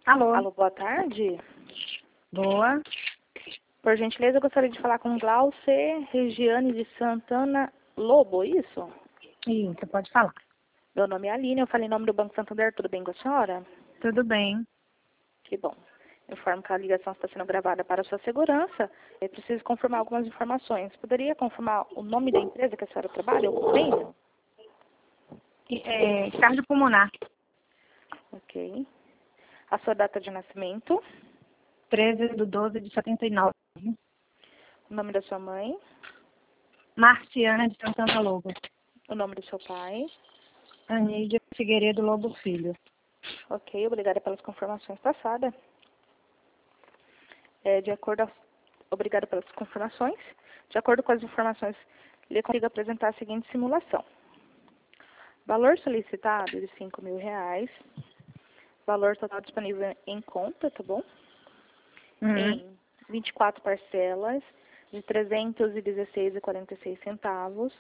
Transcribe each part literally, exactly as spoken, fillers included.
Alô? Alô, boa tarde. Boa. Por gentileza, eu gostaria de falar com Glauce Regiane de Santana Lobo, isso? Sim, você pode falar. Meu nome é Aline, eu falei em nome do Banco Santander, tudo bem com a senhora? Tudo bem. Que bom. Informo que a ligação está sendo gravada para a sua segurança. Eu preciso confirmar algumas informações. Poderia confirmar o nome da empresa que a senhora trabalha, o convênio? É, cardiopulmonar. Ok. A sua data de nascimento, treze de doze de setenta e nove. o nome da sua mãe, Marciana de Santana Lobo. o nome do seu pai. Anídia Figueiredo Lobo Filho. Ok, obrigada pelas confirmações passadas. É, de acordo a... Obrigada pelas confirmações. De acordo com as informações, lhe consigo apresentar a seguinte simulação. Valor solicitado de cinco mil reais. Valor total disponível em conta, tá bom? Uhum. Em vinte e quatro parcelas de trezentos e dezesseis reais e quarenta e seis centavos.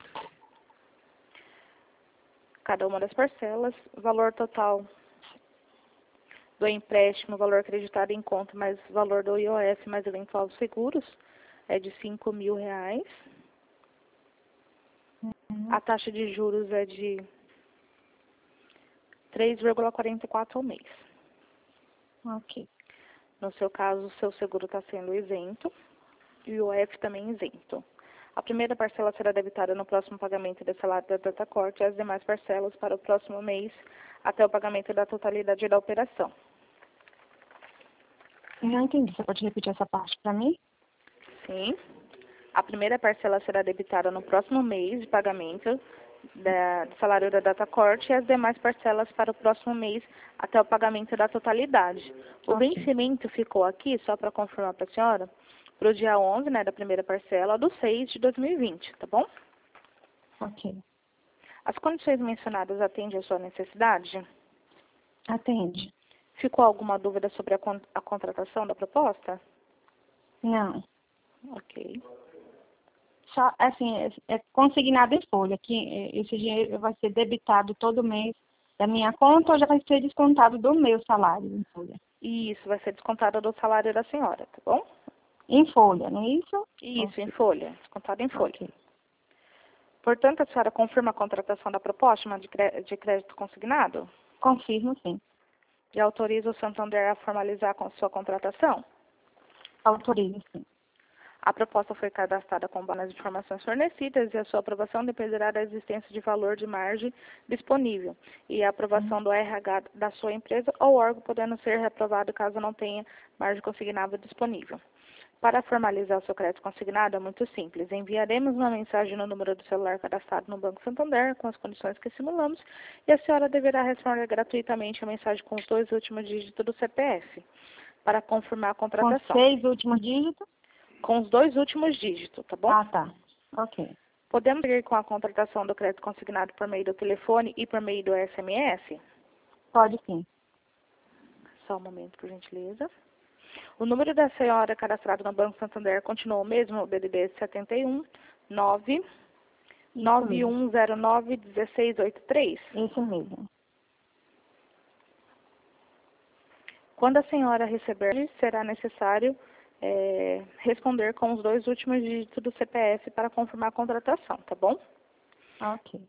Cada uma das parcelas. Valor total do empréstimo, valor acreditado em conta, mais valor do I O F, mais eventual dos seguros, é de cinco mil reais. Uhum. A taxa de juros é de três vírgula quarenta e quatro ao mês. Ok. No seu caso, o seu seguro está sendo isento e o I O F também isento. A primeira parcela será debitada no próximo pagamento do salário da data corte e as demais parcelas para o próximo mês até o pagamento da totalidade da operação. Eu não entendi. Você pode repetir essa parte para mim? Sim. A primeira parcela será debitada no próximo mês de pagamento da, do salário da data corte e as demais parcelas para o próximo mês até o pagamento da totalidade. O Ok. vencimento ficou aqui, só para confirmar para a senhora, para o dia onze, né, da primeira parcela, do seis de dois mil e vinte, tá bom? Ok. As condições mencionadas atendem à sua necessidade? Atende. Ficou alguma dúvida sobre a, con a contratação da proposta? Não. Ok. Só, assim, é, é consignado em folha, que é, esse dinheiro vai ser debitado todo mês da minha conta ou já vai ser descontado do meu salário em folha? E isso vai ser descontado do salário da senhora, tá bom? Em folha, não é isso? Isso, em Ok. folha, descontado em folha. Ok. Portanto, a senhora confirma a contratação da proposta de cré- de crédito consignado? Confirmo, sim. E autoriza o Santander a formalizar com sua contratação? Autorizo, sim. A proposta foi cadastrada com base nas informações fornecidas e a sua aprovação dependerá da existência de valor de margem disponível e a aprovação do R H da sua empresa ou órgão podendo ser reprovado caso não tenha margem consignável disponível. Para formalizar o seu crédito consignado é muito simples. Enviaremos uma mensagem no número do celular cadastrado no Banco Santander com as condições que simulamos e a senhora deverá responder gratuitamente a mensagem com os dois últimos dígitos do C P F para confirmar a Com contratação. seis últimos dígitos? Com os dois últimos dígitos, tá bom? Ah, tá. Ok. Podemos seguir com a contratação do crédito consignado por meio do telefone e por meio do S M S? Pode sim. Só um momento, por gentileza. O número da senhora cadastrado no Banco Santander continua o mesmo, o D D D setenta e um, nove, nove um zero nove, um seis oito três. Isso mesmo. Quando a senhora receber, será necessário é, responder com os dois últimos dígitos do C P F para confirmar a contratação, tá bom? Ok.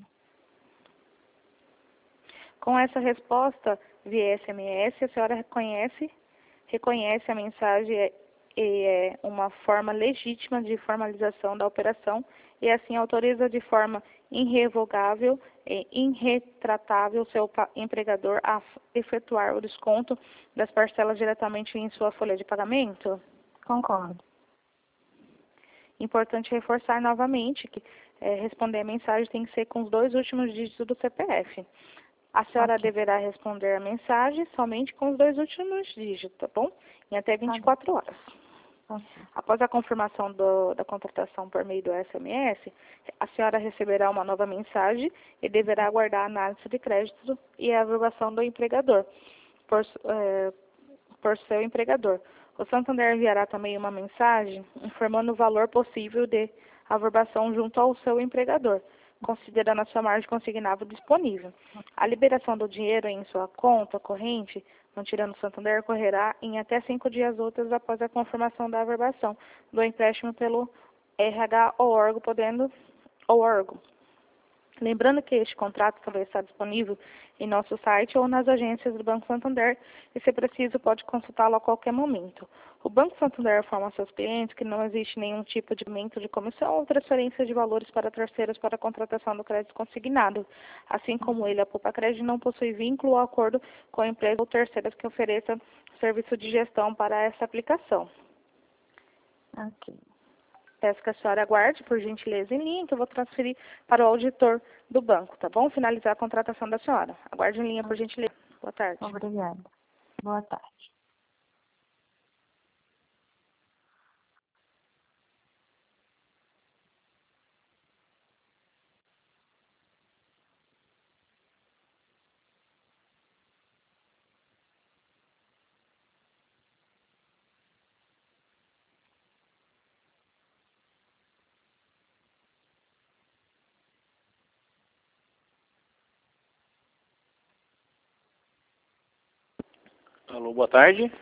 Com essa resposta via S M S, a senhora reconhece, reconhece a mensagem e é uma forma legítima de formalização da operação e assim autoriza de forma irrevogável e irretratável seu empregador a efetuar o desconto das parcelas diretamente em sua folha de pagamento? Concordo. Importante reforçar novamente que é, responder a mensagem tem que ser com os dois últimos dígitos do C P F. A senhora Ok. deverá responder a mensagem somente com os dois últimos dígitos, tá bom? Em até vinte e quatro horas. Ok. Após a confirmação do, da contratação por meio do S M S, a senhora receberá uma nova mensagem e deverá aguardar a análise de crédito e a aprovação do empregador, por, é, por seu empregador. O Santander enviará também uma mensagem informando o valor possível de averbação junto ao seu empregador. considerando a sua margem consignável disponível. A liberação do dinheiro em sua conta corrente, não tirando o Santander, ocorrerá em até cinco dias úteis após a confirmação da averbação do empréstimo pelo R H ou órgão, podendo ou órgão. Lembrando que este contrato também está disponível em nosso site ou nas agências do Banco Santander e, se preciso, pode consultá-lo a qualquer momento. O Banco Santander informa aos seus clientes que não existe nenhum tipo de aumento de comissão ou transferência de valores para terceiros para a contratação do crédito consignado. Assim como ele, a Poupa Crédito não possui vínculo ou acordo com a empresa ou terceiras que ofereça serviço de gestão para essa aplicação. Ok. Peço que a senhora aguarde, por gentileza, em linha, que eu vou transferir para o auditor do banco, tá bom? Finalizar a contratação da senhora. Aguarde em linha, por gentileza. Boa tarde. Obrigada. Boa tarde. Alô, boa tarde.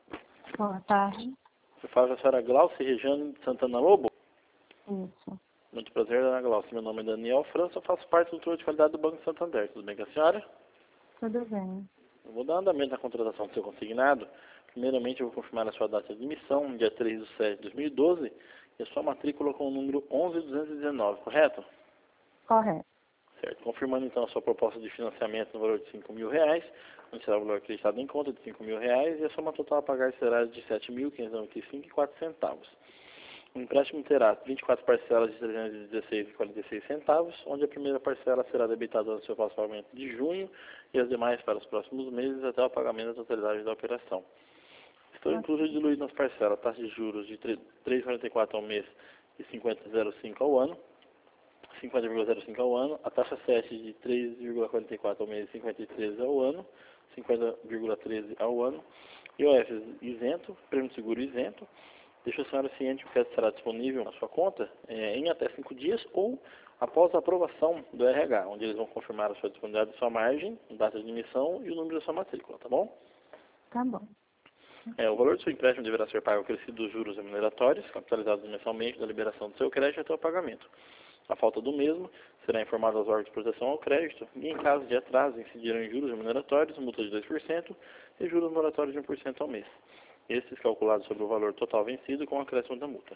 Boa tarde. Eu falo com a senhora Glaucia Regiane de Santana Lobo. Isso. Muito prazer, dona Glaucia. Meu nome é Daniel França, eu faço parte do controle de qualidade do Banco Santander. Tudo bem com a senhora? Tudo bem. Eu vou dar andamento na contratação do seu consignado. Primeiramente, eu vou confirmar a sua data de emissão, dia três de setembro de dois mil e doze, e a sua matrícula com o número onze duzentos e dezenove, correto? Correto. Certo. Confirmando, então, a sua proposta de financiamento no valor de cinco mil reais, onde será o valor acreditado em conta de cinco mil reais, e a soma total a pagar será de sete mil quinhentos e noventa e cinco reais e quatro centavos. O empréstimo terá vinte e quatro parcelas de trezentos e dezesseis reais e quarenta e seis centavos, onde a primeira parcela será debitada no seu pagamento de junho e as demais para os próximos meses até o pagamento da totalidade da operação. Estou incluso diluído nas parcelas taxa de juros de três vírgula quarenta e quatro ao mês e cinquenta vírgula zero cinco ao ano, cinquenta vírgula zero cinco ao ano, a taxa sete de três vírgula quarenta e quatro ao mês e cinquenta e três ao ano, cinquenta vírgula treze ao ano, I O F isento, prêmio de seguro isento. Deixa a senhora ciente que o crédito será disponível na sua conta é, em até cinco dias ou após a aprovação do R H, onde eles vão confirmar a sua disponibilidade de sua margem, data de emissão e o número da sua matrícula, tá bom? Tá bom. É, o valor do seu empréstimo deverá ser pago acrescido dos juros remuneratórios, capitalizados mensalmente da liberação do seu crédito até o pagamento. A falta do mesmo será informada aos órgãos de proteção ao crédito e, em caso de atraso, incidirão em juros remuneratórios, multa de dois por cento e juros moratórios de um por cento ao mês. Esses calculados sobre o valor total vencido com o acréscimo da multa.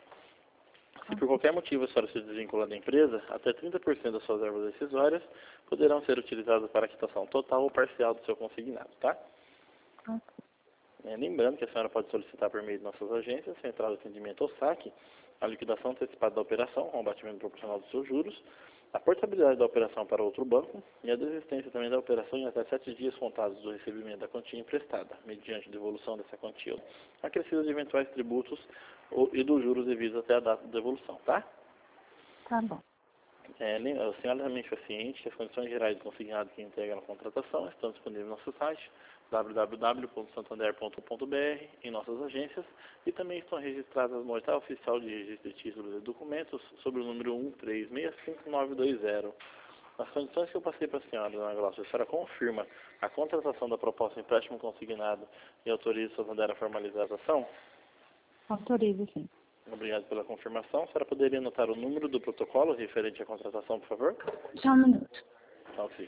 Se por qualquer motivo a senhora se desvincular da empresa, até trinta por cento das suas verbas decisórias poderão ser utilizadas para a quitação total ou parcial do seu consignado, tá? Ok. É, lembrando que a senhora pode solicitar por meio de nossas agências, Central de Atendimento ou saque, a liquidação antecipada da operação, com o abatimento proporcional dos seus juros, a portabilidade da operação para outro banco e a desistência também da operação em até sete dias contados do recebimento da quantia emprestada, mediante devolução dessa quantia, acrescida de eventuais tributos ou, e dos juros devidos até a data de devolução, tá? Tá bom. É, a senhora também fica ciente que as condições gerais do consignado que integram a contratação estão disponíveis no nosso site w w w ponto santander ponto com ponto b r, em nossas agências, e também estão registradas no Portal Oficial de Registro de Títulos e Documentos sobre o número um três seis cinco nove dois zero. As condições que eu passei para a senhora, dona Glaucia, a senhora confirma a contratação da proposta de empréstimo consignado e autoriza o Santander a formalizar a ação? Autorizo, sim. Obrigado pela confirmação. A senhora poderia anotar o número do protocolo referente à contratação, por favor? Só um minuto. Tá, ok.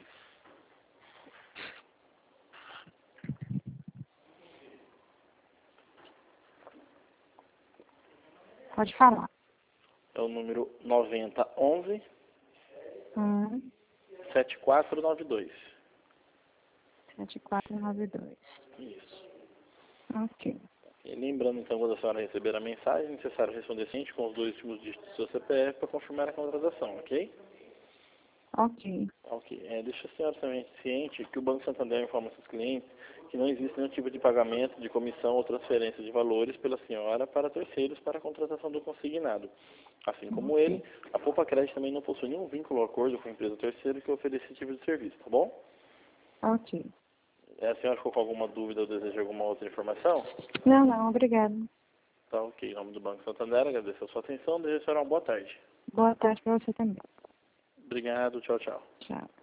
Pode falar. É o número noventa onze Um, sete quatro nove dois. sete quatro nove dois. Isso. Ok. E lembrando, então, quando a senhora receber a mensagem, é necessário responder ciente com os dois últimos dígitos do seu C P F para confirmar a contratação, ok? Ok. Ok. É, deixa a senhora também ciente que o Banco Santander informa seus clientes que não existe nenhum tipo de pagamento de comissão ou transferência de valores pela senhora para terceiros para a contratação do consignado. Assim como Ok. ele, a Poupa Crédito também não possui nenhum vínculo ou acordo com a empresa terceira que ofereça esse tipo de serviço, tá bom? Ok. É, a senhora ficou com alguma dúvida ou deseja alguma outra informação? Não, não, obrigada. Tá ok. Em nome do Banco Santander, agradeço a sua atenção. Desejo a senhora uma boa tarde. Boa tarde para você também. Obrigado, tchau, tchau. Tchau.